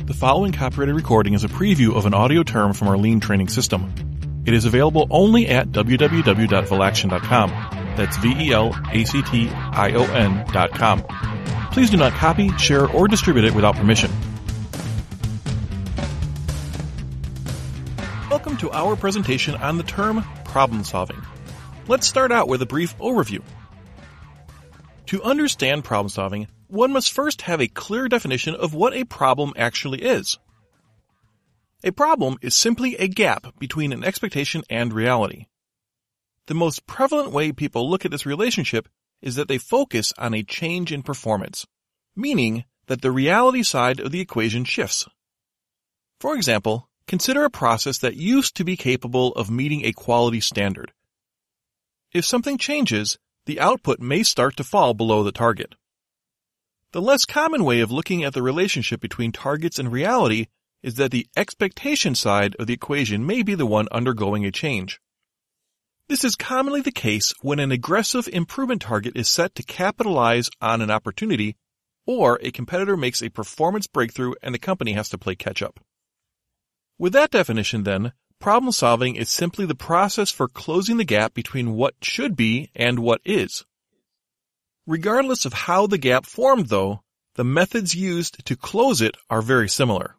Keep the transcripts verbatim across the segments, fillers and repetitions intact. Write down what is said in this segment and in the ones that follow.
The following copyrighted recording is a preview of an audio term from our Lean training system. It is available only at w w w dot velaction dot com. That's V E L A C T I O N dot com. Please do not copy, share, or distribute it without permission. Welcome to our presentation on the term problem solving. Let's start out with a brief overview. To understand problem solving, one must first have a clear definition of what a problem actually is. A problem is simply a gap between an expectation and reality. The most prevalent way people look at this relationship is that they focus on a change in performance, meaning that the reality side of the equation shifts. For example, consider a process that used to be capable of meeting a quality standard. If something changes, the output may start to fall below the target. The less common way of looking at the relationship between targets and reality is that the expectation side of the equation may be the one undergoing a change. This is commonly the case when an aggressive improvement target is set to capitalize on an opportunity, or a competitor makes a performance breakthrough and the company has to play catch-up. With that definition, then, problem solving is simply the process for closing the gap between what should be and what is. Regardless of how the gap formed, though, the methods used to close it are very similar.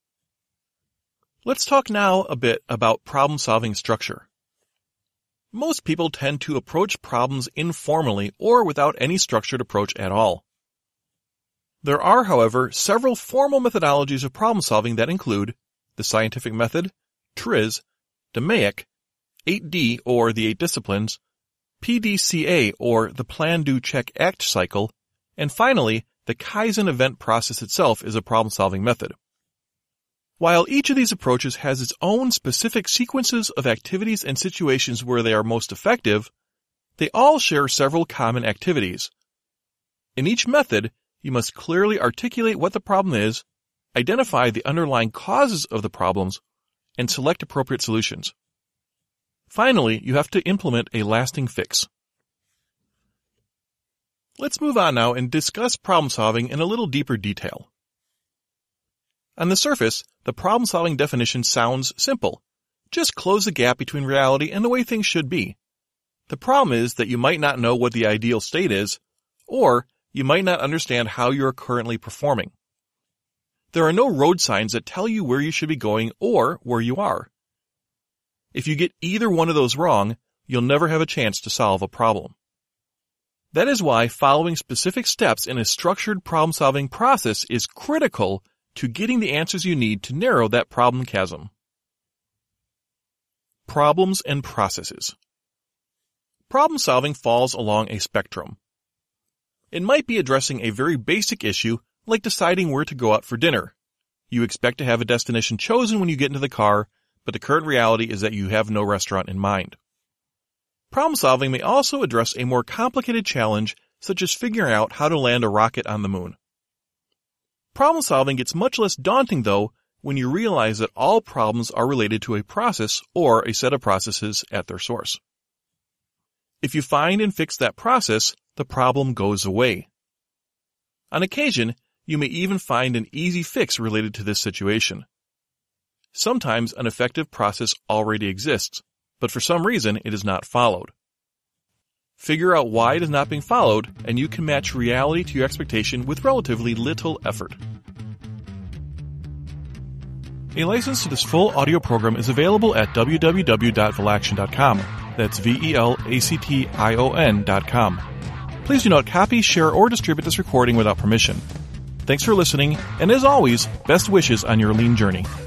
Let's talk now a bit about problem-solving structure. Most people tend to approach problems informally or without any structured approach at all. There are, however, several formal methodologies of problem-solving that include the scientific method, T R I Z, DMAIC, eight D or the eight disciplines, P D C A or the Plan, Do, Check, Act cycle, and finally, the Kaizen event process itself is a problem-solving method. While each of these approaches has its own specific sequences of activities and situations where they are most effective, they all share several common activities. In each method, you must clearly articulate what the problem is, identify the underlying causes of the problems, and select appropriate solutions. Finally, you have to implement a lasting fix. Let's move on now and discuss problem solving in a little deeper detail. On the surface, the problem-solving definition sounds simple. Just close the gap between reality and the way things should be. The problem is that you might not know what the ideal state is, or you might not understand how you are currently performing. There are no road signs that tell you where you should be going or where you are. If you get either one of those wrong, you'll never have a chance to solve a problem. That is why following specific steps in a structured problem-solving process is critical to getting the answers you need to narrow that problem chasm. Problems and processes. Problem solving falls along a spectrum. It might be addressing a very basic issue like deciding where to go out for dinner. You expect to have a destination chosen when you get into the car, but the current reality is that you have no restaurant in mind. Problem solving may also address a more complicated challenge such as figuring out how to land a rocket on the moon. Problem solving gets much less daunting, though, when you realize that all problems are related to a process or a set of processes at their source. If you find and fix that process, the problem goes away. On occasion, you may even find an easy fix related to this situation. Sometimes an effective process already exists, but for some reason it is not followed. Figure out why it is not being followed, and you can match reality to your expectation with relatively little effort. A license to this full audio program is available at w w w dot velaction dot com. That's V E L A C T I O N dot com. Please do not copy, share, or distribute this recording without permission. Thanks for listening, and as always, best wishes on your Lean journey.